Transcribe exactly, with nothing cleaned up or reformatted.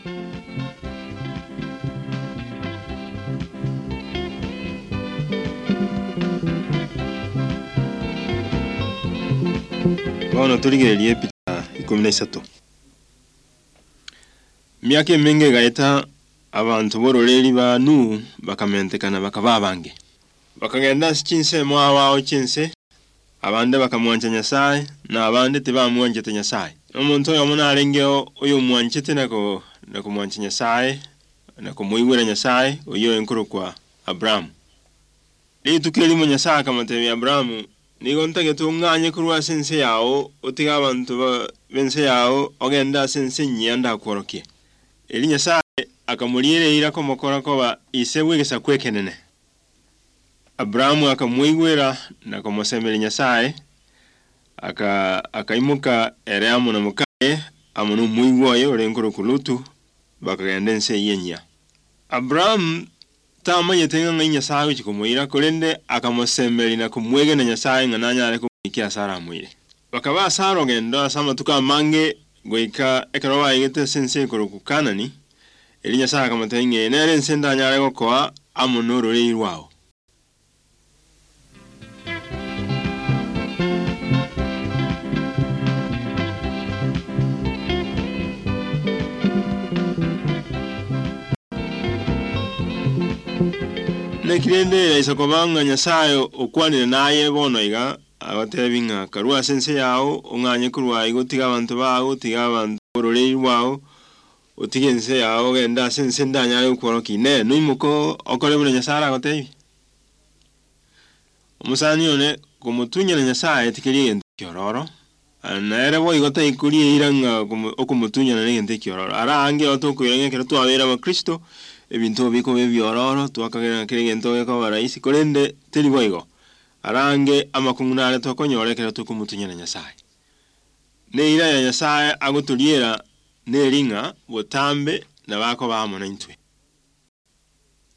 Bono tuligererie picha ikumi na isatu. Myaka mingi gaita abantu bororeri ba nu bakamentekana bakaba bange. Bakagenda chinse mwa wao chinse abande bakamwanja Nyasaye na abande tibamwanje te Nyasaye. Omuntu oyo muna arengeo oyo mwanchite nako nako mwanje Nyasaye nako muiwira Nyasaye oyo enkuru kwa Abraham. Li tukeli mu Nyasaye kamatebe Abraham nigo ntage tunganye kurwa sense yao otiga abantu ba bense yao ogenda sense nyanda kworokie. Eli Nyasaye akamulire ira ko mokora ko ba isewegesa kwekenene. Abraham akamwigwera na komosemeli Nyasaye aka akaimuka ereamu na mukaye amunu muigwoyo renkuru kulutu bakagenda nse yenya. Abraham tamanye tenga nga Nyasaye chikomuira kolende akamosemeli na kumwege na Nyasaye ngananya ale kumikia Sara mwire. Bakaba Sara ogenda asama tuka mange goika ekarawa yete sense koro ku Kanani. Eli Nyasaye akamatenge nere nsenda nyare go kwa amunuru reirwao. Nekirende isakobanga Nyasaye okwanire naye bono iga abatebinga karua sense yao onganye kurwa igo tiga abantu bawo tiga abantu bororeri wao otigense yao genda sense ndanya ukworoki ne nuimuko okole bule Nyasaye agotebi omusani one kumutunya na Nyasaye tikiri ente kyororo naere bo igote ikuri iranga okumutunya na ente kyororo ara ange otokuiranga kero twabera ba Kristo ebintu biko bebyororo twakagera kirigento yako baraisi kolende teliboigo arange amakungunale tokonyorekera tukumutunya na Nyasaye ne ira ya Nyasaye agutuliera ne ringa botambe na bako bamo na intwe